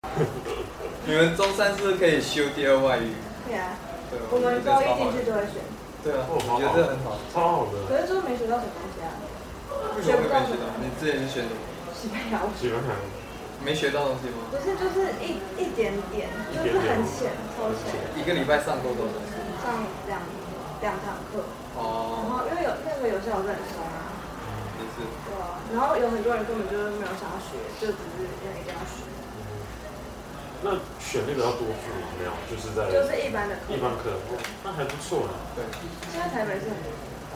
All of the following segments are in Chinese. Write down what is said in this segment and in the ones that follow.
你们中山是不是可以修第二外语？ 对啊， 对， 我们高一进去都会选。 对啊，我觉得这很好， 超好的。 可是就是没学到什么东西啊。 为什么会没学到？你之前是选什么？ 西班牙文。 西班牙没学到东西吗？ 不是，就是一点点，就是很浅，超浅。 一个礼拜上过多少？ 上两堂课。 哦。 然后因为有些老师很松啊。 也是。 对啊，然后有很多人根本就是没有想要学，就只是因为一定要学。 那选那个要多付没有？就是一般的课。 一般课，那还不错呢。 对。 现在台北是很多。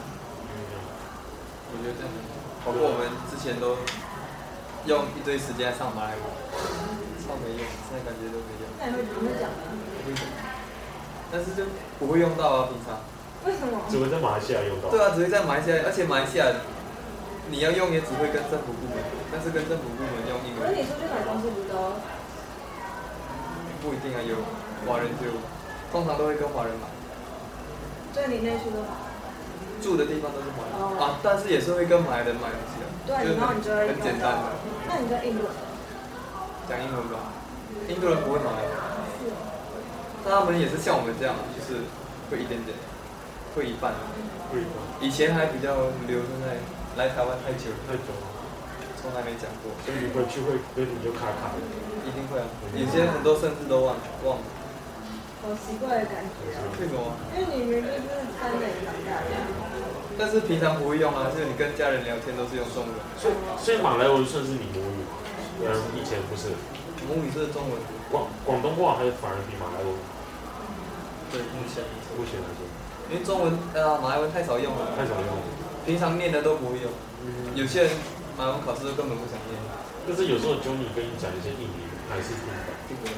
我觉得这样很好，包括我们之前都用一堆时间上马来文，超没用，现在感觉都没用。 那你会讲吗？ 不会讲，但是就不会用到啊，平常。 为什么？ 只会在马来西亚用到。 对啊，只会在马来西亚，而且马来西亚你要用也只会跟政府部门，但是跟政府部门用英文。 可是你出去买东西不都？ 不一定啊，有华人就通常都会跟华人买。 所以你内区都买？ 住的地方都是华人、啊，但是也是会跟马来人买东西的。 对，然后你就会很简单的。 那你在印度？ 讲英文吧，印度人不会马来文。是哦。但他们也是像我们这样，就是会一点点，会一半。 会一半。 以前还比较留，现在来台湾太久了。 太久了。 从来没讲过。 所以你回去会跟你就卡卡的。 一定会啊，有些很多甚至都忘了。 好奇怪的感觉啊！ 为什么？ 因为你明明就是3年长大的。 但是平常不会用啊，就是你跟家人聊天都是用中文。 所以马来文算是你母语吗？以前不是。 母语是中文。 广东话还反而比马来文。 对，目前来说。 因为中文马来文太少用了。 太少用了。 平常念的都不会用。有些人马来文考试都根本不想念。 但是有时候Johnny跟你讲一些印尼还是听不懂。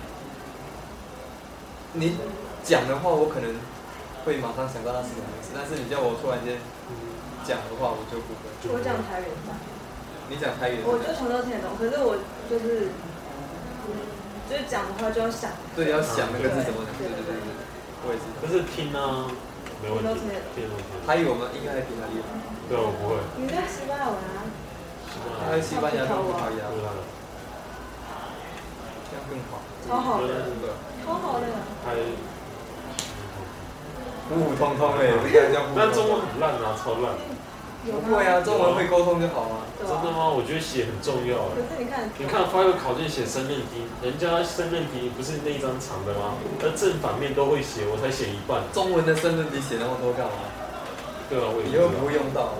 你讲的话，我可能会马上想到那是什么意思，但是你叫我突然间讲的话，我就不会。 我讲台语吧。 你讲台语。 我就全都听得懂，可是我就是讲的话就要想。 对，要想那个字怎么讲。对。我也是。 可是听啊，没问题。听都听。 台语我们应该还比他厉害。 对，我不会。 你在西班牙文啊？ 他在西班牙跟葡萄牙。这样更好。 超好的。超好的。 还普普通通哎， 那中文很烂啊，超烂。 不会啊，中文会沟通就好啊。 真的吗？我觉得写很重要。 可是你看发一个考卷写申论题，人家申论题不是那一张长的吗？那正反面都会写，我才写一半。 中文的申论题写那么多干嘛？ 对啊，我以后不会用到。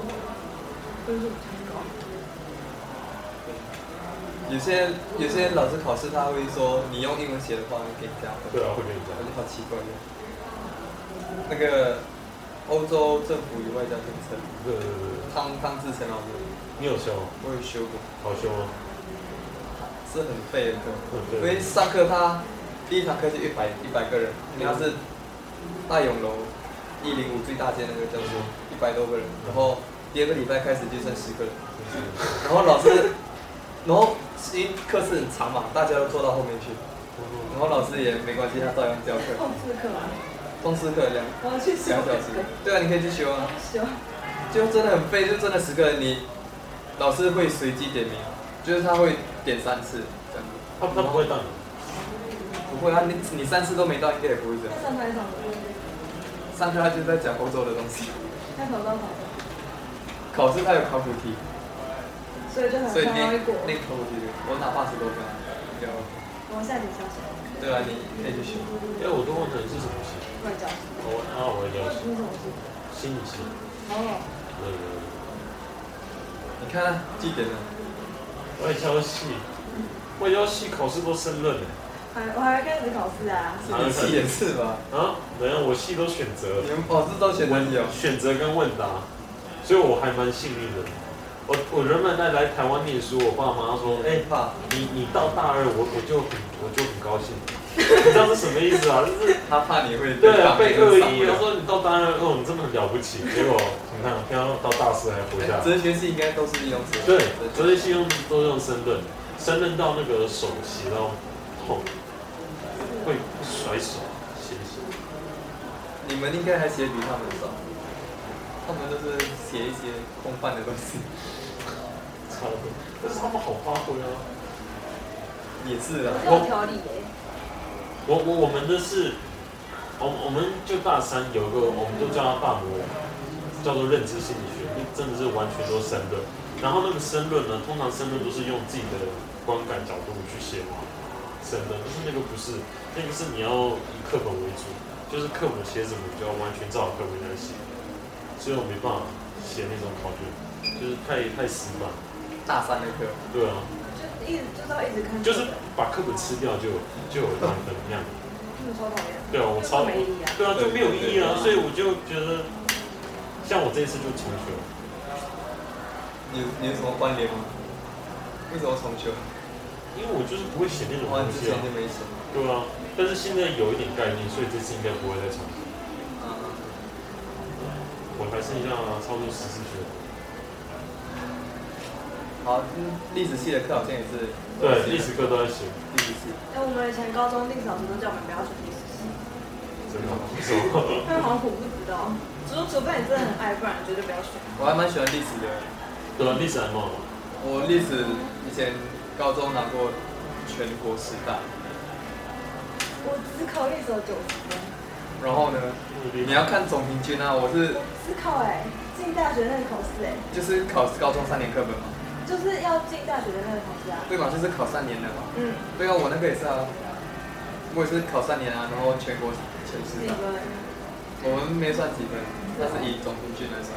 有些老师考试他会说，你用英文写的话，你可以加分。 对啊，会给你加。 好奇怪的。那个欧洲政府与外交政策。 对。 汤志成老师。 你有修？ 我有修过。好修吗？ 是很废的课，因为上课他第一堂课就100个人，你要是大勇楼105最大间那个叫做100多个人，然后第2个礼拜开始就剩10个人，然后因为课是很长嘛，大家都坐到后面去，然后老师也没关系，他照样教课。 通识课吗？ 通识课2小时。对啊，你可以去修啊。 修。 就真的很废，就真的10个人，你老师会随机点名，就是他会点3次这样子。 他不会到你。 不会啊，你3次都没到，应该也不会这样。 上课还上课。 上课他就是在讲欧洲的东西。 他考到考。 考试他有考古题。 所以就很容易过。 那考古题我拿80多分，对啊。 我下节下学。 对啊，你可以去学。 我都忘了你是什么系。 外交系。 外交系。 你什么系？ 心理系。 哦。 你看记点了。 外交系考试都申论的。 我还开始考试啊。 你系也是吧？ 没有，我系都选择。 你们是都选择题哦？ 选择跟问答，所以我还蛮幸运的。我原本在来台湾念书，我爸妈说，你到大2，我就很高兴。你知道是什么意思啊？就是他怕你会对啊，被恶意。他说你到大2，你真的很了不起。结果你看，听到大4还活下来。 哲学系应该都是用申论。 对，哲学系都用申论，申论到那个手写到痛，会甩手写。 你们应该还写比他们少，他们都是写一些空泛的东西。 差不多，但是他们好发挥啊。 也是啊。 有条理耶。 我们的是，我们就大三有个，我们都叫它大魔王，叫做认知心理学，真的是完全都申论。然后那个申论呢，通常申论都是用自己的观感角度去写申论，但是那个不是，那个是你要以课本为主，就是课本写什么，你就要完全照课本来写。所以我没办法写那种考卷，就是太死板。 大三的课。 对啊。 就是要一直看。 就是把课本吃掉就有满分那样。 超讨厌。 对啊，我超没意义啊。 对啊，就没有意义啊，所以我就觉得，像我这一次就重修。 你有什么关联吗？为什么重修？ 因为我就是不会写那种东西啊。 之前就没写。 对啊，但是现在有一点概念，所以这次应该不会再重修。我还剩下差不多14学。 好，历史系的课好像也是。 对，历史课都在写。 历史系。 我们以前高中历史老师都叫我们不要选历史系。 真的？为什么？ 因为好像我不知道，除非你真的很爱，不然绝对不要选。 我还蛮喜欢历史的。 对啊，历史还蛮好。 我历史以前高中拿过全国10大。 我只考历史有90分。 然后呢？你要看总平均啊，我是。 是考进大学那个考试就是考高中3年课本嘛。 就是要进大学的那个考试啊。 对嘛，就是考3年的嘛。 嗯。 对啊，我那个也是啊。我也是考3年啊，然后全国前10大。我们没算几分，那是以总平均来算。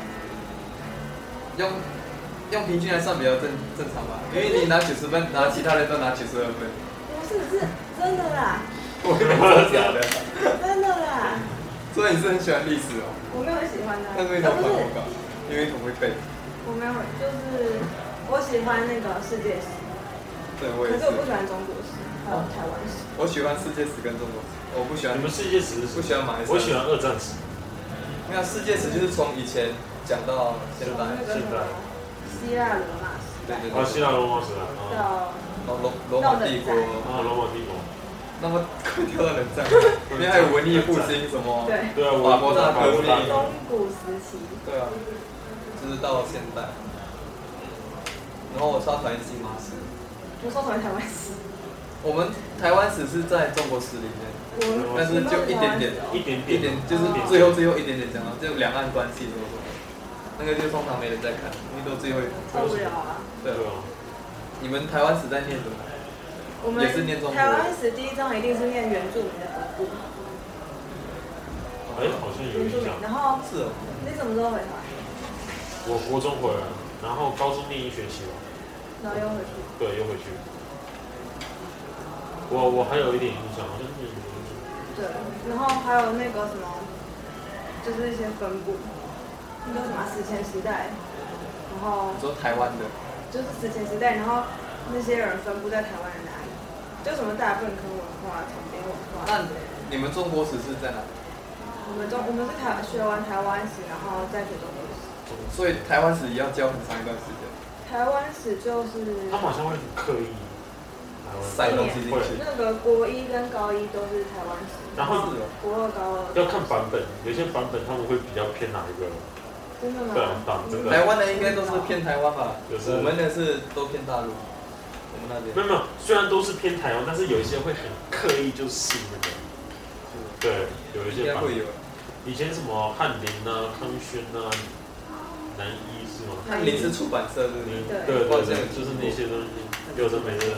用平均来算比较正常吧，因为你拿90分，然后其他人都拿92分。 不是真的啦。 我以为是假的。 真的啦。 所以你是很喜欢历史哦？ 我没有很喜欢的。 那为什么考不高？因为很会背。 我没有，就是我喜欢那个世界史。 对，我也是。 可是我不喜欢中国史，还有台湾史。 我喜欢世界史跟中国史，我不喜欢。 你们世界史不喜欢马来西亚？ 我喜欢2战史。 你看世界史就是从以前讲到现在。 希腊罗马史。 对。 希腊罗马史啊。 到罗马帝国。 罗马帝国。 那么快跳到冷战，里面还有文艺复兴什么？ 对啊， 法国大革命。 中古时期。 对啊，就是到现代。然后我超讨厌新马史。 我超讨厌台湾史。 我们台湾史是在中国史里面，但是就一点点，就是最后一点点讲到就两岸关系什么什么，那个就通常没人在看，因为都最后一。 受不了啊！ 对啊。你们台湾史在念什么？ 我们台湾史第1章一定是念原住民的本部。 好像有印象。 然后是哦。 你什么时候回台？ 我国中回来，然后高中念1学期吧。 然后又回去。 对，又回去。我还有一点印象，好像是念对，然后还有那个什么，就是一些分部，那个什么史前时代，然后。 你说台湾的。 就是史前时代，然后。那些人分布在台湾的哪里？就什么大粪坑文化、场边文化。 那你们中国史是在哪？ 我们是学完台湾史，然后再学中国史。 所以台湾史也要教很长一段时间。 台湾史就是。 他们好像会很刻意。 塞东西进去。 那个国1跟高1都是台湾史。 然后国2、高2。 要看版本，有些版本他们会比较偏哪一个。 真的吗？ 对啊，真的。 台湾的应该都是偏台湾吧？我们的是都偏大陆。 没有，虽然都是偏台湾，但是有一些会很刻意就是那个，对，有一些版本。以前什么翰林啊、康轩啊、南一是吗？ 翰林是出版社对不对？对，就是那些东西，有的没的。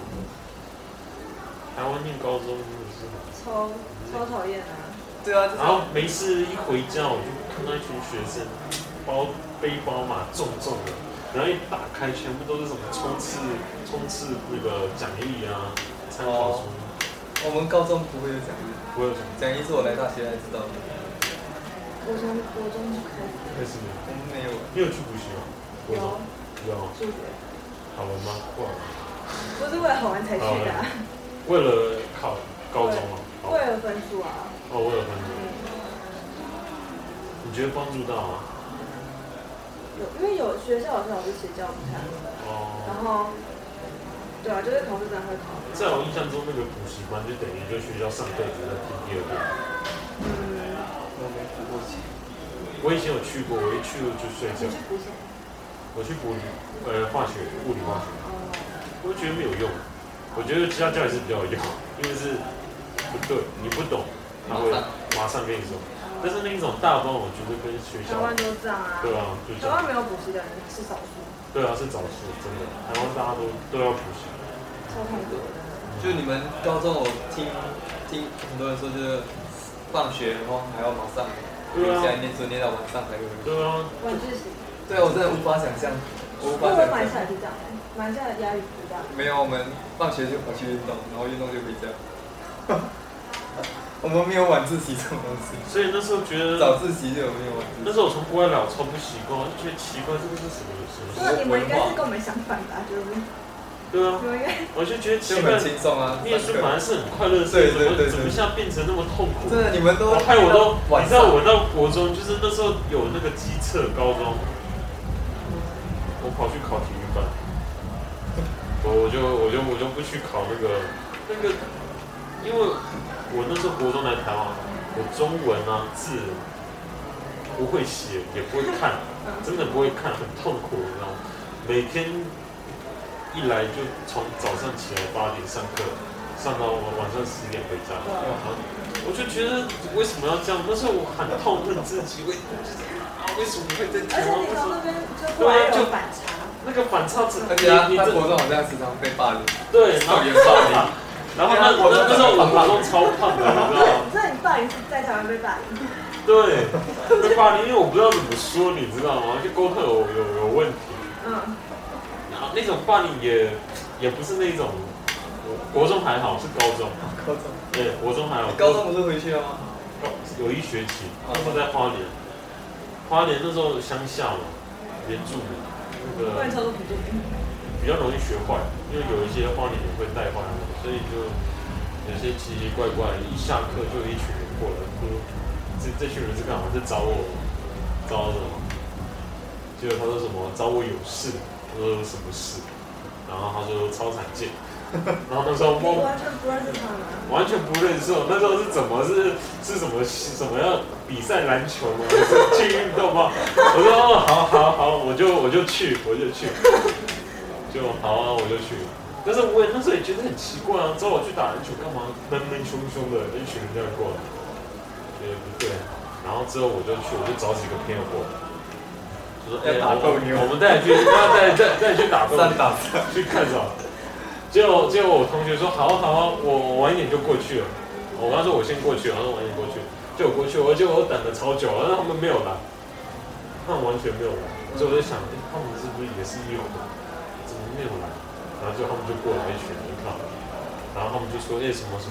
台湾念高中真的是超讨厌啊！ 对啊。 然后没事一回家，我就看到一群学生背包嘛，重重的。然后一打开，全部都是什么冲刺那个奖励啊，参考书。 我们高中不会有奖励。 不会有什么奖励是我来大学才知道的。 我从国中就开始。 开始吗？ 我们没有。 你有去补习吗？有。 数学。 好玩吗？不好玩。 不是为了好玩才去的。 为了考高中啊。 为了分数啊。 为了分数。你觉得帮助到吗？ 因为有学校有些老师其实教不太好，然后，对啊，就是考试真的会考。 在我印象中，那个补习班就等于就学校上课只在听第2遍。 我没补过习。 我以前有去过，我一去就睡觉。 你去补什么？ 我去补化学、物理化学，我觉得没有用。 我觉得家教也是比较有用，因为是不对，你不懂，他会马上跟你说。但是那一种大班，我觉得跟学校。 台湾都这样啊。 对啊，就这样。 台湾没有补习的人是少数。 对啊，是少数，真的。台湾大家都要补习。 超痛苦的。 就你们高中，我听很多人说，就是放学然后还要马上留下来念书，念到晚上才会回去。 对啊。 晚自习。 对啊，我真的无法想象。我无法想象。 马来西亚是这样，马来西亚的压力不大。 没有，我们放学就跑去运动，然后运动就回家。我们没有晚自习这种东西。 所以那时候觉得早自习就没有晚自习。 那时候我从国外来，我超不习惯，我就觉得奇怪，这个是什么？ 那你们应该是跟我们相反吧？就是。 对啊。我就觉得奇怪。 就很轻松啊。 念书本来是很快乐的事，怎么现在变成那么痛苦？ 真的，你们都。 害我都，你知道我到国中，就是那时候有那个基测高中，我跑去考体育班，我就不去考那个，因为我那时候国中来台湾，我中文啊字不会写，也不会看，真的不会看，很痛苦，你知道吗？每天一来就从早上起来8点上课，上到晚上10点回家，我就觉得为什么要这样？那时候我很痛恨自己，为什么会在台湾？ 而且你到那边就会有反差。 那个反差值， 而且他国中好像时常被霸凌， 对， 校园霸凌。 然后那时候我国中超胖的，你知道吗？ 所以你霸凌是在台湾被霸凌。 对，被霸凌，因为我不知道怎么说，你知道吗？就沟通有问题。然后那种霸凌也不是那种，国中还好，是高中。 高中。 对，国中还好。 高中不是回去了吗？ 有1学期，那时候在花莲。花莲那时候乡下嘛，原住民。比较容易学坏，因为有一些花莲也会带坏，所以就有些奇奇怪怪，一下课就有一群人过来说，这群人是干嘛？是找我什么？结果他说什么找我有事，我说什么事？然后他说超产界，然后那时候我完全不认识他们， 完全不认识。那时候是怎么是什么要比赛篮球吗？还是去运动吗？我说哦，好，我就去，就好啊，我就去。但是我那时候也觉得很奇怪啊，找我去打篮球干嘛？闷凶的一群人这样过来，觉得不对。然后之后我就找几个朋友过来，就说我们带你去打斗牛，去看什么？结果我同学说好啊，我晚一点就过去了。我跟他说我先过去，然后晚一点过去，结果过去，结果我等了超久，但是他们没有来，他们完全没有来，所以我在想，他们是不是也是有的？怎么没有来？然后他们就过来一群人看，然后他们就说什么，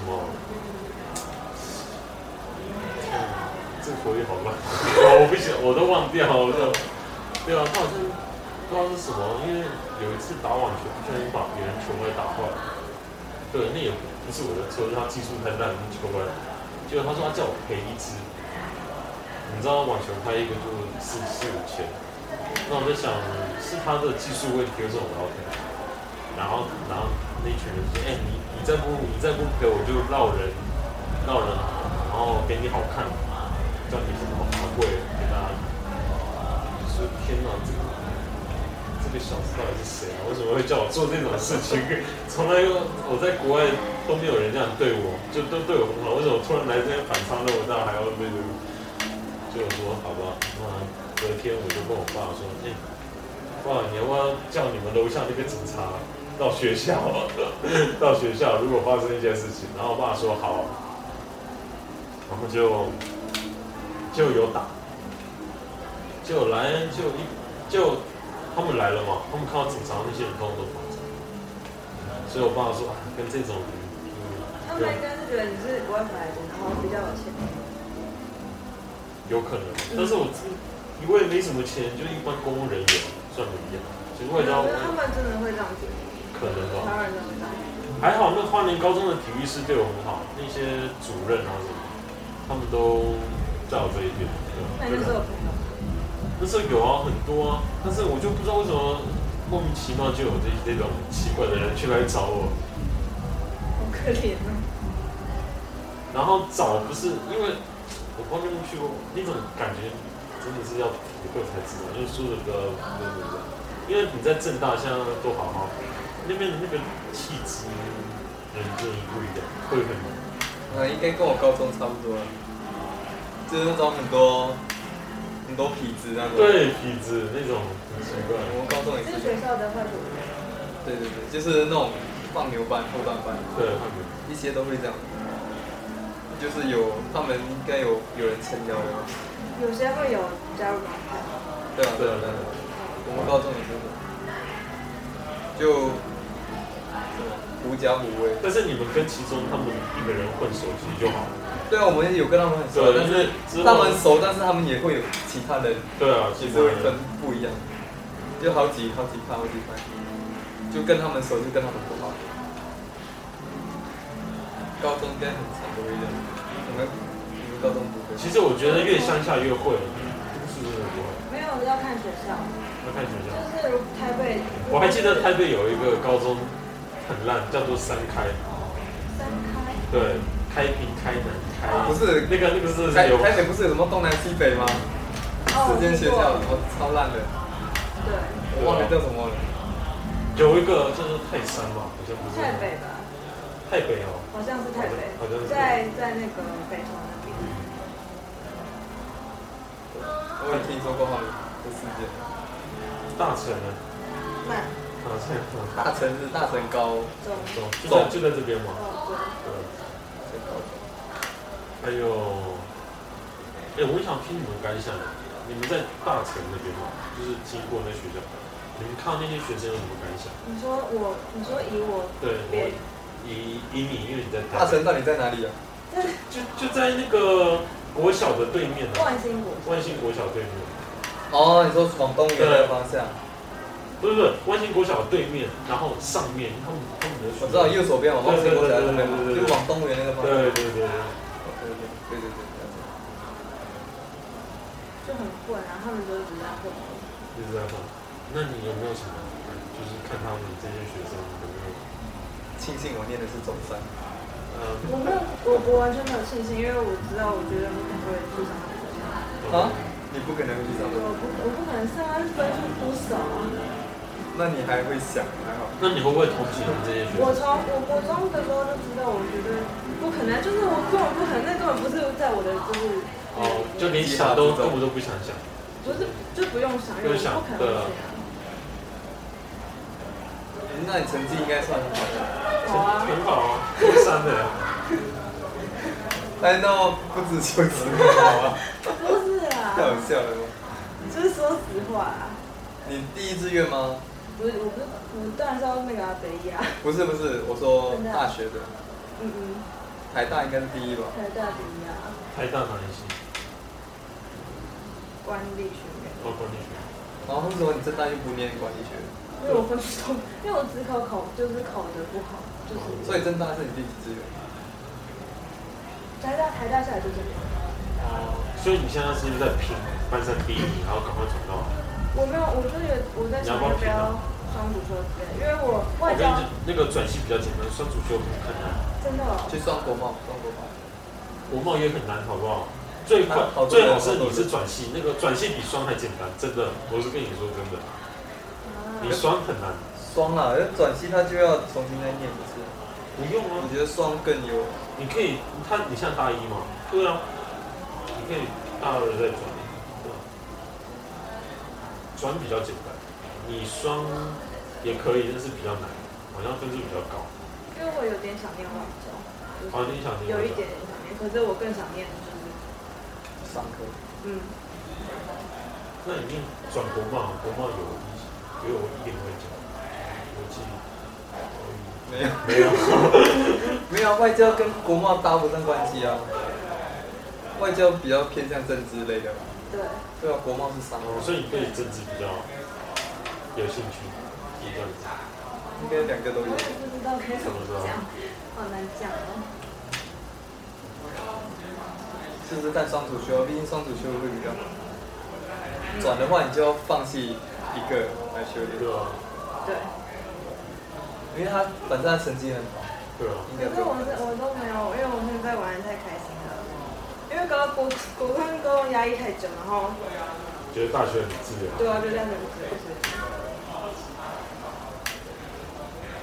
这口语好乱，我不行，我都忘掉了，对啊，他好像。不知道是什么，因为有一次打网球，不小心把别人球拍打坏了。对，那也不是我的错，是他技术太烂，球拍。结果他说他叫我赔1支，你知道网球拍一个就4、5千。那我在想，是他的技术问题，为什么我要赔？然后那群人说，你再不赔，我就绕人，然后给你好看，叫你什么华贵给大家。说天哪，这个小子到底是谁啊？为什么会叫我做这种事情？从来我在国外都没有人这样对我，就都对我很好。为什么突然来这边反差那么大，还要那个？就我说好吧，那隔天我就跟我爸说，爸，你要不要叫你们楼下那个警察到学校？如果发生一件事情，然后我爸说好，然后就有打，他们来了嘛，他们看到警察那些人通通都跑走，所以我爸说跟这种人， 他们应该是觉得你是国外回来的，然后比较有钱， 有可能，但是我也没什么钱，就一般公务人员算不一样。其实我也知道， 他们真的会这样子， 可能吧。 台湾人真的会这样。 还好，那花莲高中的体育师对我很好，那些主任啊什么，他们都在我这一边。 那你那时候有朋友？ 那时候有啊，很多啊，但是我就不知道为什么莫名其妙就有这种奇怪的人来找我。 好可怜啊！ 然后找不是因为我光没去过，那种感觉真的是要体会才知道，就是说的因为你在政大现在都好好， 那边的那个气质，人真的不一样，会很。 应该跟我高中差不多，就是那种很多痞子那种。 对，痞子那种很奇怪。 我们高中也是。 是学校的坏主任。 对，就是那种放牛班、后段班。 对，放牛。 一些都会这样。就是他们应该有人撑腰的。 有些会有加入帮派。 对啊。我们高中也是。就。狐假虎威。 但是你们跟其中他们一个人混熟其实就好。 对啊，我们有跟他们很熟，但是他们熟，但是他们也会有其他人。 对啊， 也是会分不一样，就好几派，就跟他们熟就跟他们不好。高中应该很常都会这样，你们高中不会？ 其实我觉得越乡下越会，都市真的不会。 没有，要看学校。 要看学校。 就是台北。 我还记得台北有一个高中。很烂，叫做三开。 三开。 对，开平、开南、开。 不是那个是台北不是有什么东南西北吗？4间学校，超烂的。 对。 我忘了叫什么了。 有一个就是泰山吧，好像不是。 台北吧。 台北哦。 好像是台北。 好像是。 在那个北投那边。 我也听说过他们的事件。 大城呢？ 慢。 大城高中就在这边嘛。 对。 还有，我想听你们感想，你们在大城那边嘛，就是经过那学校，你们看到那些学生有什么感想？ 你说以我。 对，以你，因为你在大城到底在哪里啊？ 就在那个国小的对面啊。 万兴国小对面。 哦，你说往东园那个方向。 不是，万兴国小对面，然后上面他们的学校。 我知道右手边嘛，万兴国小那边，就是往东园那个方向。 对。 就很混啊，他们都一直在混。 一直在混。那你有没有什么，就是看他们这些学生有没有庆幸我念的是中山？ 我没有，我完全没有庆幸，因为我知道，我觉得我不会去上他们学校。 啊？你不可能去上的。 我不可能上，分数多少啊？ 那你还会想还好？ 那你会不会同情这些学生？ 我国中的时候就知道，我觉得不可能，就是我根本不可能，那根本不是在我的就是。 就连想都根本都不想想。 不是，就不用想，因为不可能这样。 那你成绩应该算很好的。 好啊。 很好啊，中山的。 那不止就只好啊。 不是啊。 太好笑了。 就是说实话啊。 你第一志愿吗？ 不是，我当然是要那个北医啊。 不是，我说大学的。台大应该是第一吧？ 台大第一啊。 台大哪一系？ 管理学院。 管理学院。 然后为什么你这大又不念管理学院？ 因为我分数，因为我只就是考得不好，就是。 所以政大是你第几志愿？ 台大下来就这边。 所以你现在是不是在拼班上第一名，然后赶快转到？ 我没有，我就是我在想要不要双主修之类，因为我外交那个转系比较简单，双主修很困难。 真的。 去双国贸。 国贸也很难，好不好？最好是你是转系，那个转系比双还简单，真的，我是跟你说真的。你双很难。 双啊，要转系他就要重新再念一次。 不用啊。 我觉得双更有。 你可以，你现在大一嘛？对啊。你可以大二再转。转比较简单，你双也可以，但是比较难，好像分数比较高。 因为我有点想念外交。 你想念？ 有一点想念，可是我更想念就是商科。 那你念转国贸也有一点外交，国际。 没有，外交跟国贸搭不上关系啊。外交比较偏向政治类的吧。对啊，国贸是商科。 所以你对政治比较有兴趣，是这样子。 应该两个都有。 我也不知道该怎么讲，好难讲哦。 试试看双主修，毕竟双主修会比较好。转的话，你就要放弃一个来修一个。 对。 因为他反正他成绩很好。 对啊。 可是我都没有，因为我现在玩得太开心了。因为国中压抑太久，然后觉得大学很自由。 对啊，就这样子很自由。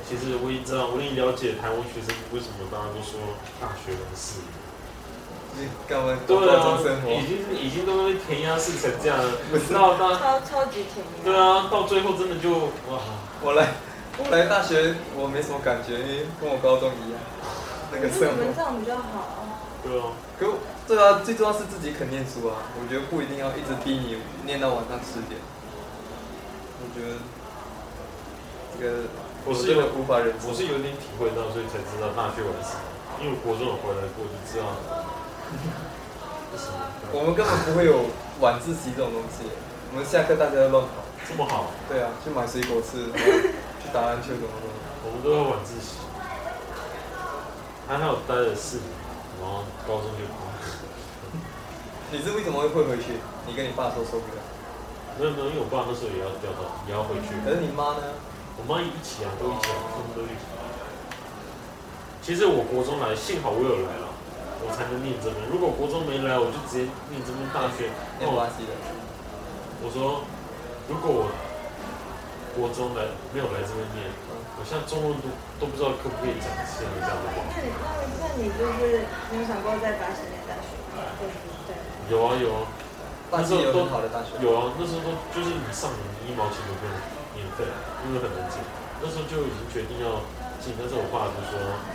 其实我已知道，我已了解台湾学生为什么大家都说大学完事。 干嘛？ 对啊， 生活已经都填鸭式成这样了， 超级甜。 对啊，到最后真的就哇！ 我来大学，我没什么感觉，因为跟我高中一样，那个生活。 你们这样比较好。 对啊。 对啊，最重要是自己肯念书啊。我觉得不一定要一直逼你念到晚上10点。我觉得这个我是无法忍受。 我是有点体会到，所以才知道大学晚事，因为我国中有回来过，就知道。 我们根本不会有晚自习这种东西，我们下课大家都乱跑。 这么好？ 对啊，去买水果吃，去打篮球什么的。 我们都要晚自习。还有待了4年，然后高中就跑。 你是为什么会回去？你跟你爸说受不了？ 没有，因为我爸那时候也要回去。 可是你妈呢？ 我妈一起啊，都一起啊，他们都一起。其实我国中来，幸好我有来了。我才能念这边。如果国中没来，我就直接念这边大学。 念巴西的。 我说，如果我国中没有来这边念，我现在中文都不知道可不可以讲现在这样的话。 那你就是没有想过在巴西念大学吗？ 有啊。 巴西有很好的大学。 有啊，那时候都就是你上1毛钱都不用免费，因为很能进。那时候就已经决定要进，但是我爸就说。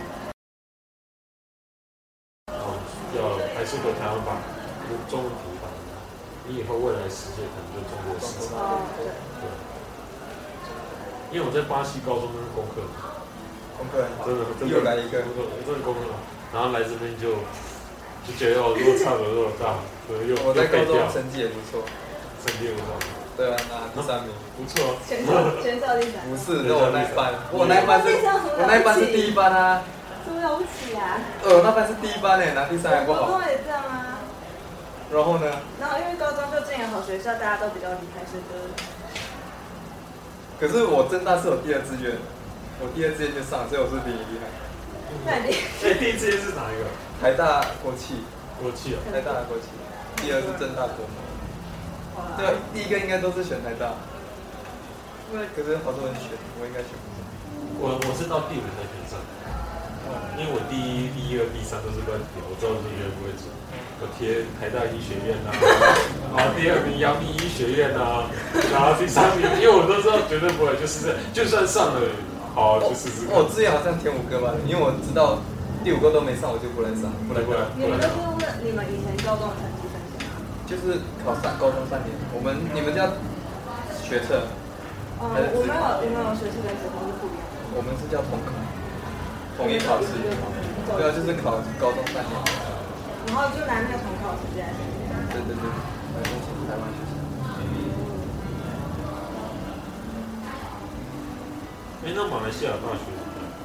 还是回台湾把中文平反，你以后未来世界可能就中国市场。对。因为我在巴西高中都是功课很好，真的又来一个， 真的功课好，然后来这边就觉得落差有点大， 我在高中成绩也不错， 成绩不错。 对啊，拿第3名， 不错。 全校第3。 不是，那我那一班是第1班啊。 这么了不起啊！ 那班是第1班拿第3还不好。 高中也这样啊。 然后呢？ 然后因为高中就进了好学校，大家都比较厉害，所以就。 可是我政大是有第2志愿，我第2志愿就上，所以我是比你厉害。 那你？ 第1志愿是哪一个？ 台大国企。 国企啊。 台大的国企。第2是政大国贸。对啊，第1个应该都是选台大。可是好多人选，我应该选不上。 我是到第5才选上。因为我第1、第2、第3都是乱填，我知道自己会不会准。我填台大医学院啊，然后第2名阳明医学院啊，然后第3名，因为我都知道绝对不会，就是就算上了，好就试试看。 我之前好像填5个吧，因为我知道第5个都没上，我就不来上，不来。 你们就是问你们以前高中的成绩分析吗？ 就是高中3年，你们叫学测。 我们有学测跟学测是不一样的。 我们是叫统考。统一考试，对啊，就是考高中3年， 然后就拿那个统考成绩来。 对，目前台湾学校。 那马来西亚大学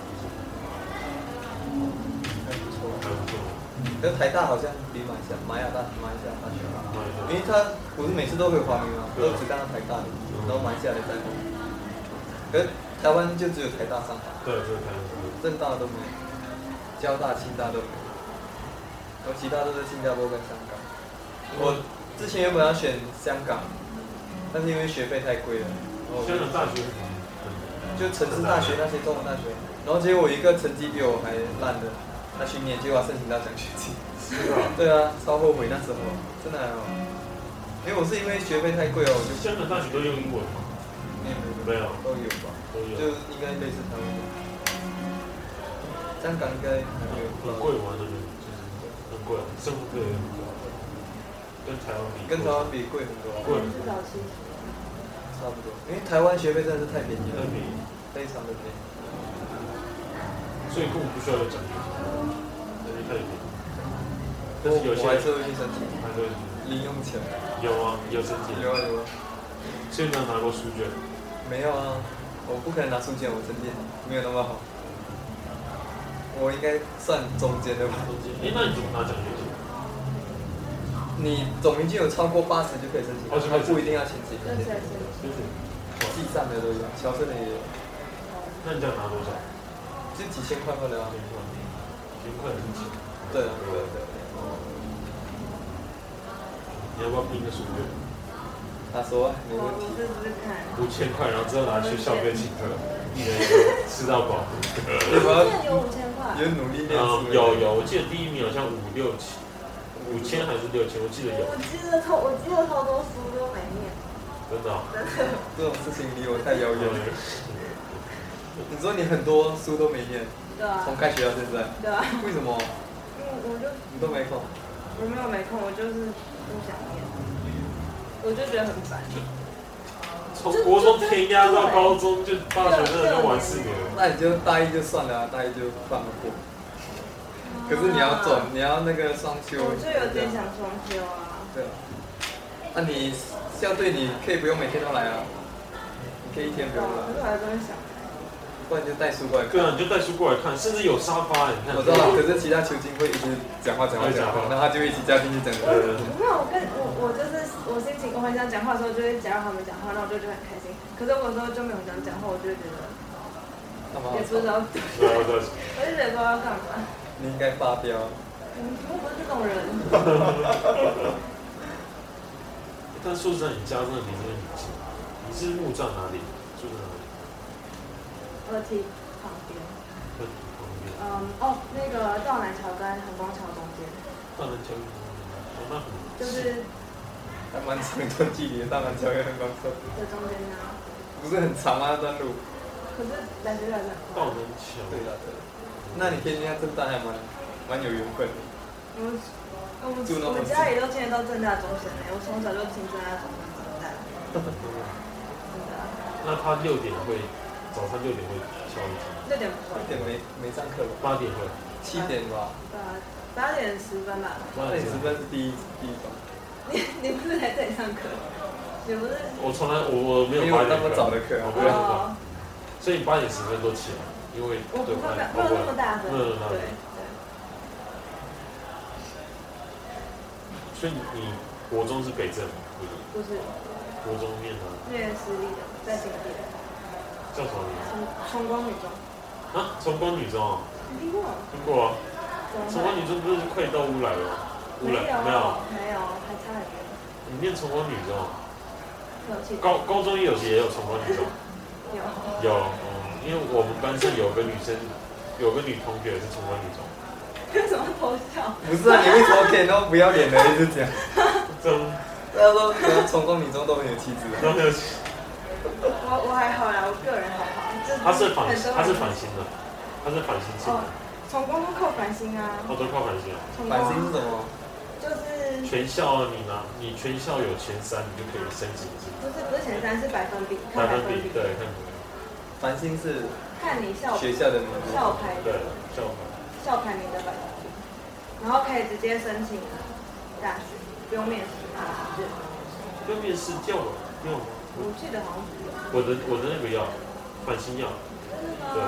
还不错。可是台大好像比马来西亚大学好，因为他不是每次都会有华名嘛，都只看到台大的，然后马来西亚的在后。可是台湾就只有台大上海。 对，只有台湾。 政大都没有，交大、清大都没有，然后其他都是新加坡跟香港。我之前原本要选香港，但是因为学费太贵了， 香港大学就城市大学那些中文大学，然后结果我一个成绩比我还烂的，他去念，结果申请到奖学金。对啊，超后悔那时候，真的哦。因为我是因为学费太贵哦，我就。 香港大学都用英文吗？没有， 都有吧，就应该类似台湾的。香港应该还没有。 很贵吗？这边就是很贵，生活费也很高，跟台湾比贵很多。 贵至少70。 差不多，因为台湾学费真的是太便宜了，非常的便宜。 所以根本不需要有奖学金，因为太便宜。但是有些我还是会去申请， 还是零用钱。 有啊，有申请。 有啊。 所以你有拿过书卷？ 没有啊，我不可能拿书卷，我成绩没有那么好。我应该算中间的吧。 那你怎么拿奖学金？ 你总平均有超过80就可以申请，它不一定要前几名。系上的都有，侨生的也有。 那你这样拿多少？ 就几千块的啊。 几千块很钱。 对。 你要不要拼个书卷？ 他说没问题。 我试试看。 5000块，然后之后拿去校费请客。 一人一个吃到饱。 有没有有5000块？ 有努力念书？ 有，我记得第1名好像5、6千，5000还是6000，我记得有。 我记得超多书都没念。 真的、哦？ 真的。 这种事情离我太遥远了。你说你很多书都没念？ 对啊。 从开学到现在。 对啊。 为什么？ 因为我就。 你都没空。 我没有没空，我就是不想念，我就觉得很烦。 从国中填压到高中，就大学真的就玩4年了。 那你就大一就算了啊，大一就放过。可是你要转，你要那个双修。 我就有点想双修啊。 对啊。那你校队你可以不用每天都来啊，你可以1天不用来。 可是我还真的想。 不然就带书过来看。 对啊，你就带书过来看，甚至有沙发，你看。 我知道，可是其他球精会一直讲话，然后他就一起加进去讲。 没有，我就是我心情我很想讲话的时候，就会加入他们讲话，那我就觉得很开心。可是我有时候就没有想讲话，我就会觉得也不知道，我就觉得不知道要干嘛。 你应该发飙。 我不是这种人。 但说实在，你家真的离这边很近。你是木栅哪里？住在哪里 ？2T旁边。那个道南桥跟横光桥中间。 道南桥，那很。 就是。 还蛮长一段距离的，道南桥跟横光桥。 在中间啊。 不是很长吗？那段路。 可是来学来的。 道南桥。 对的。那你天天在正大还蛮有缘分的。我们家里都听得到正大中学我从小就听正大中学长大。真的。 那他早上6点会敲一次。 6点不会。 6点没上课吧 ？8点会。 7点吧。 对啊，8点10分吧。 8点10分是第一种。 你不是来这里上课？你不是？ 我没有8点那么早的课。 哦。所以8点10分都起来，因为我不会没有那么大声。对。 所以你国中是北正吗？ 不是。 国中念哪？ 念私立的，在新店。 叫什么名字？ 崇光女中。 啊，崇光女中啊？ 你听过？ 听过啊。崇光女中不是快到乌来了吗？ 没有，还差很远。 你念崇光女中？高中也有崇光女中。有。因为我们班上有个女同学是崇光女中。 为什么偷笑？ 不是啊，你为什么可以那么不要脸的一直讲？大家说崇光女中都很有气质。 都很有气质。 我还好啦，我个人还好。 他是反星的，他是反星系的。 崇光都靠繁星啊。 都靠繁星啊。 繁星是什么？ 就是全校你全校有前3，你就可以升级。 不是前3，是百分比。 百分比对，看。 繁星是看你学校的名字。 校排。 对， 校排名的百分比，然后可以直接申请大学，不用面试。 不用面试叫吗？用。 我记得好像不用。 我的那个要，繁星要。对。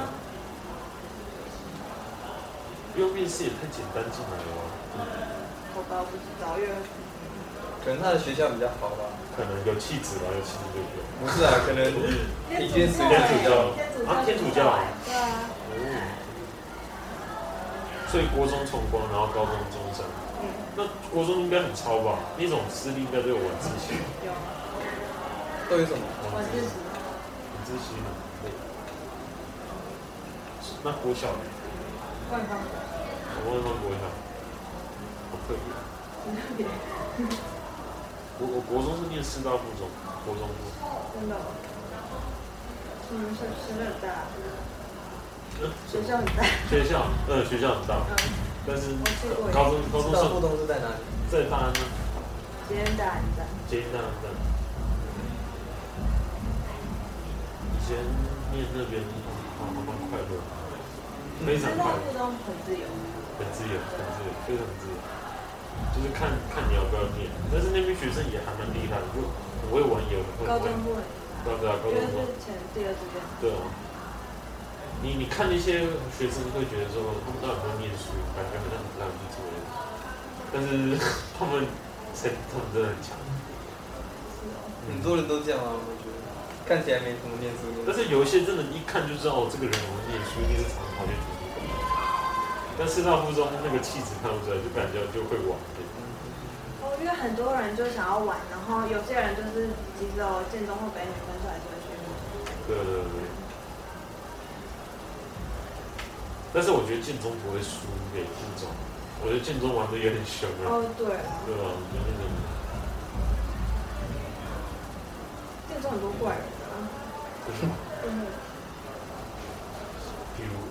不用面试也太简单进来了吧？ 我不知道，因为可能他的学校比较好吧。 可能有气质吧，有气质就有。 不是啊，可能一天10天主教。 天主教。 对啊。 所以国中崇光，然后高中中山。那国中应该很超吧？那种私立应该都有晚自习。 有。 都有什么？ 晚自习。 晚自习很累。那国小呢？ 万方。 万方国小。好特别。 很特别。 我国中是念师大附中，国中部。 真的。学校很大。学校很大。 学校很大。但是高中附中是在哪里？ 在大安呢。 捷运大安站。 捷运大安站。以前念那边还蛮快乐，非常快乐。 附中很自由。 很自由，非常自由。就是看你要不要念，但是那边学生也还蛮厉害的，就很会玩，也很会玩。 高中部。对啊，高中部。前第二志愿。对啊。 你看那些学生会觉得说他们到底有没有念书，感觉好像很烂不作业，但是他们真的很强。 很多人都这样啊，我觉得看起来没什么念书。 但是有一些真的，一看就知道这个人有没有念书，一定是常跑去图书馆。但师大附中那个气质看不出来，就感觉就会玩。 因为很多人就想要玩，然后有些人就是即使有建中或北女分出来就会去。 对。 但是我觉得建中不会输给附中，我觉得建中玩的也很凶啊。 哦，对。 对吧？有那种。 建中很多怪人啊。嗯。 比如。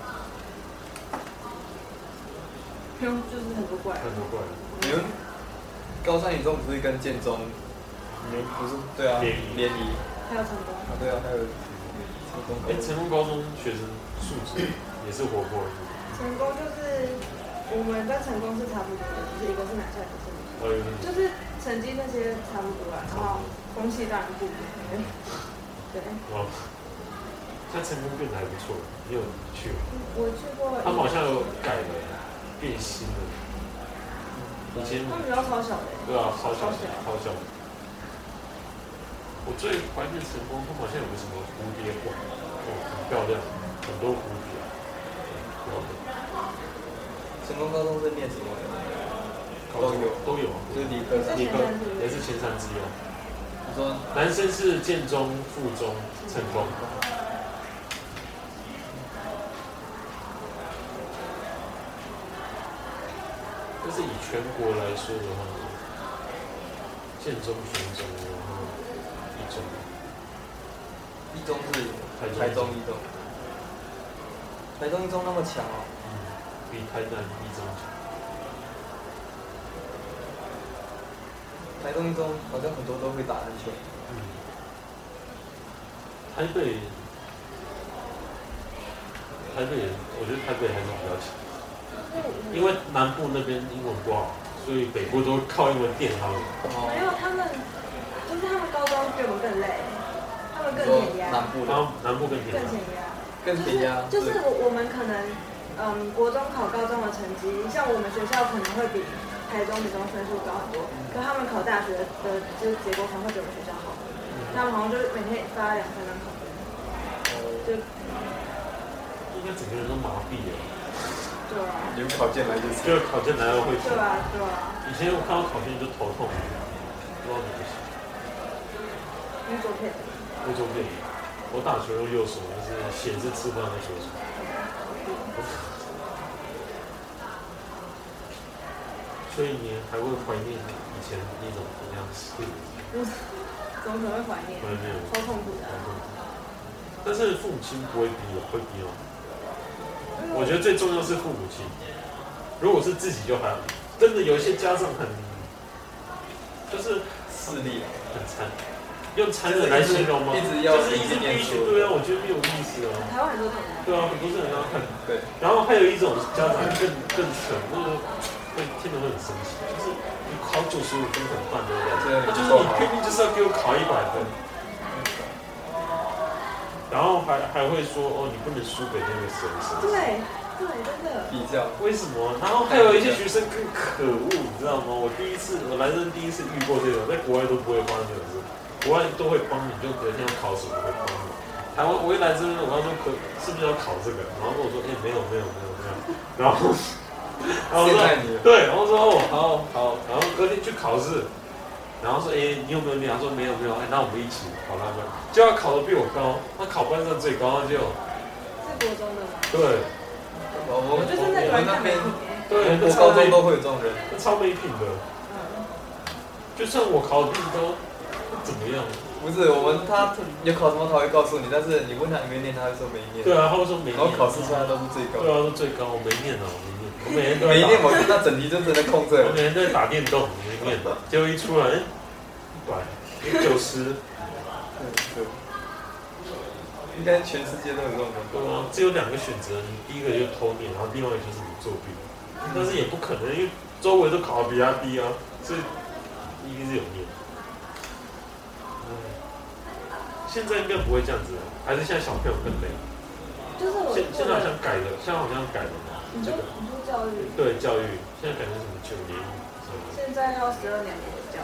就是很多怪人。 很多怪人。 你们高三一中不是跟建中？你们不是对啊？联谊。 还有成功。 啊，对啊，还有。 成功高中学生素质也是活泼的。 成功就是我们跟成功是差不多的，就是一个是男校，一个是女校，就是成绩那些差不多啊，然后风气当然不一样。对。 哦。现在成功变得还不错，你有去吗？ 我去过。 他们好像有改了，变新了。以前。 他们比较超小的。 对啊，超小。我最怀念成功，他们好像有个什么蝴蝶馆，很漂亮，很多蝴蝶。 成功高中是念什么的？ 都有， 就是理科也是前3之一啊。 你说男生是建中、附中、成功。就是以全国来说的话，建中、雄中，然后一中是台中一中，台中一中那么强哦。 比台南一中强。 台中一中好像很多都会打篮球。 台北，我觉得台北还是比较强，因为南部那边英文不好，所以北部都靠英文垫他们。 没有，他们高中比我们更累，他们更碾压。 南部更碾压。 更碾压。 就是我们可能，国中考高中的成绩，像我们学校可能会比台中、理中分数高很多，可他们考大学的就是结果可能会比我们学校好。他们好像就是每天发2、3张考卷，就应该整个人都麻痹了。 对啊。 有考卷来就考卷来了会。 对啊。 以前我看到考卷就头痛，不知道怎么写。 会做片。 我打球用右手，就是写字吃不到那左手。所以你还会怀念以前那种样式？ 怎么可能会怀念？超痛苦的。 但是父母亲不会逼我，会逼我。我觉得最重要是父母亲。如果是自己就还好，真的有一些家长就是势力很残，用残忍来形容吗？就是一直逼去，对啊，我觉得没有意思啊。 台湾很多这种。 对啊，很多是很让他看。 对。 然后还有一种家长更蠢，会听得会很生气，就是你考95分很棒，对不对？他就是你偏偏就是要给我考100分，然后还会说哦，你不能输给那个谁。 对，真的。 比较。 为什么？然后还有一些学生更可恶，你知道吗？我来生第一次遇过这种，在国外都不会发生这种事，国外都会帮你，就隔天要考什么会帮你。台湾我一来这边，我要说是不是要考这个？然后跟我说没有，然后我说对，然后说哦好，然后隔天去考试，然后说你有没有念？他说没有，那我们一起考那个，就要考得比我高，他考班上最高，那就。 是国中的吗？ 对。 我就是那个那边。 对， 我高中都会有这种人， 超没品的。就算我考得比你高，怎么样？ 不是他有考什么他会告诉你，但是你问他有没有念，他会说没念。 对啊，他会说没念。 然后考试出来都是最高。 对啊，都最高，我没念啊，我没念。我每天都没念，我那整题就真的控制了。 我每天都在打电动，没念。结果一出来，100、90。 对。应该全世界都有这种人。 对啊，只有2个选择，你第一个就偷念，然后另外一个就是你作弊。但是也不可能，因为周围都考得比他低啊，所以一定是有念。现在应该不会这样子了，还是现在小朋友更累。 就是我现在好像改了，现在好像改了嘛。 你说教育？ 对，教育现在改成什么9年？ 现在要12年国教。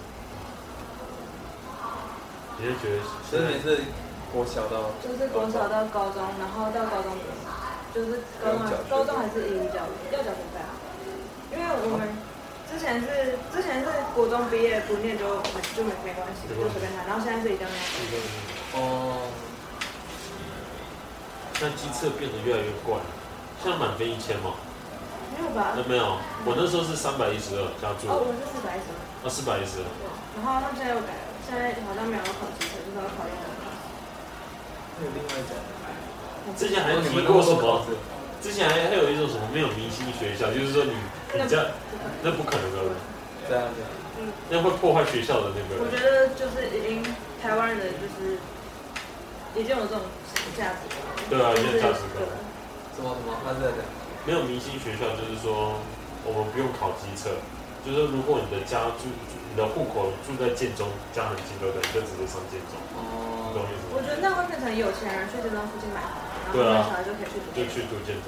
你就觉得 12年是国小到？ 就是国小到高中，然后到高中就是高中还是义务教育，要缴学费啊。因为我们之前是国中毕业不念就没关系，就随便拿。然后现在是一定要念。 哦。那机测变得越来越怪， 现在满分1000吗？ 没有吧？ 没有，我那时候是312加注。 哦，我是412。 啊，412。 然后他们现在又改了，现在好像没有考机车，就是要考英文考。 还有另外一种。 之前还提过什么？之前还有一种什么没有明星学校，就是说你家那不可能的。 这样子。 那会破坏学校的那个。 我觉得就是已经台湾人的就是已经有这种价值观。 对啊，已经有价值观。 什么？他是在讲。 没有明星学校，就是说我们不用考机测，就是如果你的户口住在建中，家很近的，你就直接上建中。哦。懂意思吗？ 我觉得那会变成有钱人去建中附近买房，然后小孩就可以去读。 就去读建中。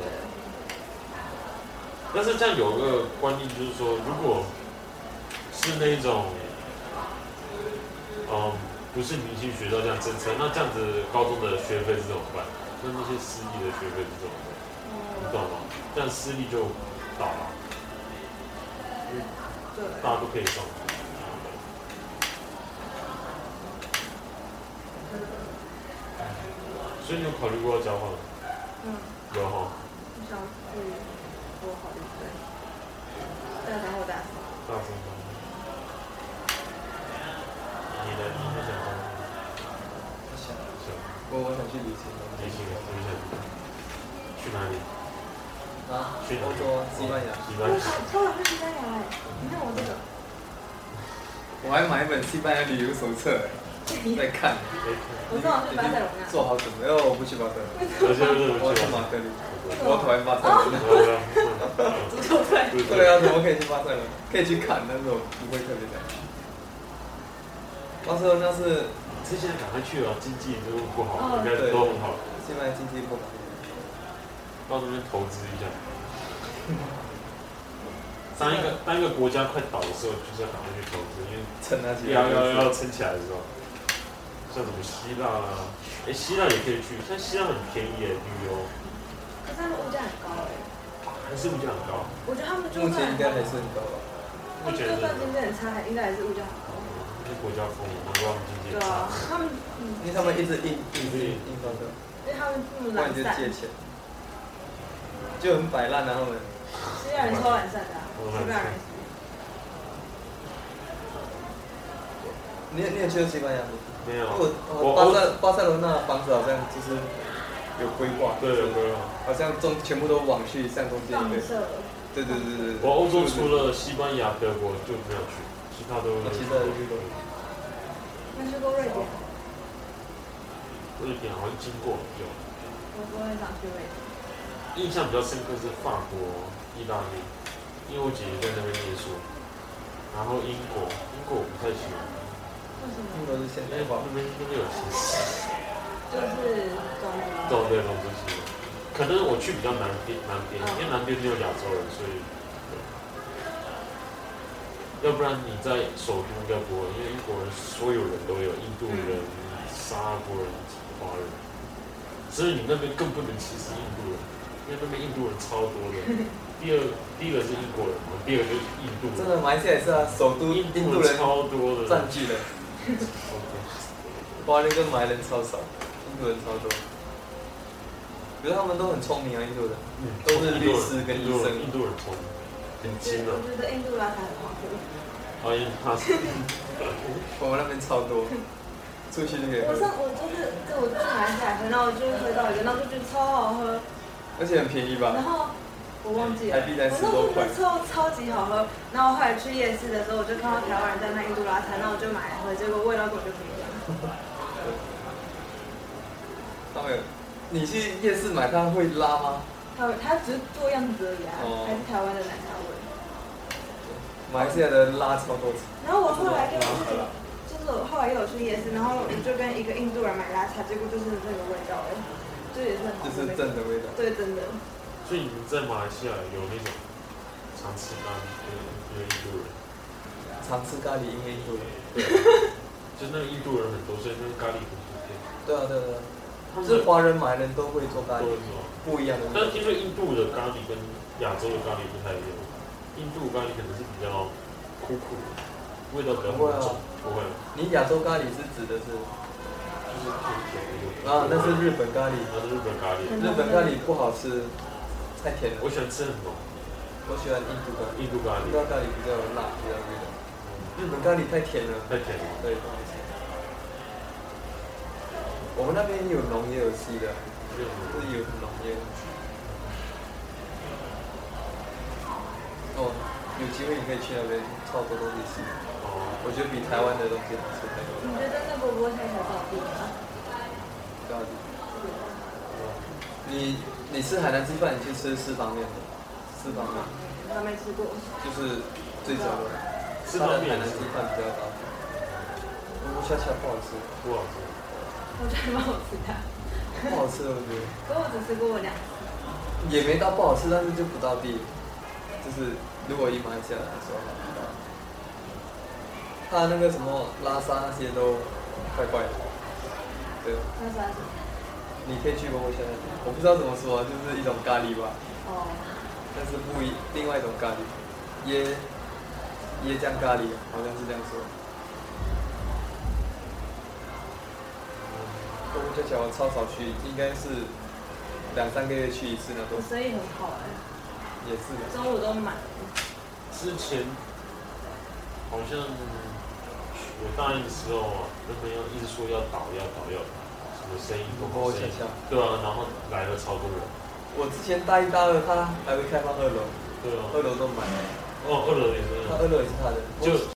但是这样有个观念，就是说，如果是那种，不是明星学校这样政策，那这样子高中的学费是怎么办？那些私立的学费是怎么办？你懂吗？这样私立就倒了，大家都可以上。所以你有考虑过要交换吗？有哈。 我想去多考虑对。大三或大四。 大三吗？你会想吗？ 我想去旅行。 去哪里？ 啊？去欧洲，西班牙。 我超想去西班牙哎！你看我这个。 我还买一本西班牙旅游手册在看。 我正好去巴塞罗那。 做好准备哦，我不去巴塞罗那。我去马德里。我讨厌巴塞罗那。 足球队。 对啊，怎么可以去巴塞罗那？可以去看，但是我不会特别想去。巴塞罗那是。 之前赶快去了，经济都不好，应该都很好。 西班牙经济不好。 到那边投资一下。当一个国家快倒的时候，就是要赶快去投资，因为撑那些要撑起来的时候，像什么希腊啊，希腊也可以去，像希腊很便宜旅游。 可是他们物价很高还是物价很高？ 我觉得他们目前应该还是很高吧。 目前就算经济很差，应该还是物价很高。 那国家富，难怪他们经济差。 对啊， 因为他们一直印钞票。 因为他们这么懒散。 借钱。就很摆烂啊，他们。 西班牙人超懒散的，西班牙人。 你有去过西班牙吗？ 没有。 巴塞罗那房子好像就是有规划。 对，有规划。 好像全部都往去像中间对。对。 我欧洲除了西班牙、德国就没有去。其他都去过。 那去过瑞典？ 瑞典好像经过有。 我不会想去瑞典。 印象比较深刻是法国、意大利，因为我姐姐在那边念书。然后英国我不太喜欢。 为什么？ 英国是现代化， 那边有歧视。 就是种族歧视。可能我去比较南边，因为南边没有亚洲人，所以。要不然你在首都应该不会，因为英国人所有人都有，印度人、沙国人、华人，所以你那边更不能歧视印度人，因为那边印度人超多的。第一个是英国人嘛，第二个就是印度人。 真的，马来西亚也是啊，首都印度人超多的， 占据了。华人跟马来人超少，印度人超多。可是他们都很聪明啊，印度人，都是律师跟医生。 印度人聪明。很轻的。 我觉得印度拉才很好喝。 我们那边超多，出去就可以喝。 我去马来西亚喝，然后我就喝到一个，然后就觉得超好喝。 而且很便宜吧？ 然后我忘记了。 台币才10多块。 超级好喝，然后后来去夜市的时候，我就看到台湾人在卖印度拉茶，然后我就买来喝，结果味道根本就不一样。 他们，你去夜市买，他会拉吗？ 他只是做样子而已啊，还是台湾的奶茶味。 马来西亚的拉超多次。 然后我后来就是我后来又有去夜市，然后我就跟一个印度人买拉茶，结果就是那个味道就也是很好喝。 就是真的味道。 对，真的。 所以你们在马来西亚有那种常吃咖喱，因为印度人。 常吃咖喱，因为印度人。 对。就那个印度人很多，所以那个咖喱很普遍。 对啊。就是华人、马来人都会做咖喱。不一样的。 但听说印度的咖喱跟亚洲的咖喱不太一样，印度咖喱可能是比较苦的，味道比较重。不会。你亚洲咖喱是指的是？ 就是甜的。 啊，那是日本咖喱。 那是日本咖喱。 日本咖喱不好吃， 太甜了。 我喜欢吃很浓。 我喜欢印度咖喱。 印度咖喱。 印度咖喱比较辣，比较味道。日本咖喱太甜了。 太甜了。 对，不好吃。我们那边有浓也有稀的，就是有浓也有。哦，有机会你可以去那边，超多东西吃。我觉得比台湾的东西好吃太多。 你觉得那波波菜小到底吗？ 到底。你吃海南鸡饭，你去吃四方面的，四方面。 我没吃过。 就是最早的。 四方面。 海南鸡饭比较高。波波恰恰不好吃。 不好吃。 我觉得蛮好吃的。 不好吃，我觉得。 可我只吃过2次。 也没到不好吃，但是就不到地。就是如果以马来西亚来说，他那个什么拉沙那些都怪怪的，对。 拉沙什么？ 你可以去过我现在，我不知道怎么说，就是一种咖喱吧。 哦。 但是另外一种咖喱，椰浆咖喱，好像是这样说。我就想我超少去，应该是2-3个月去一次那种。 生意很好哎。 也是。 中午都满。 之前好像我大一的时候，那朋友一直说要倒，什么生意不好，对啊，然后来了超多人。 我之前大1、大2，他还会开放2楼。 对啊。 2楼都满了。 哦，2楼也是。 他2楼也是他的。 就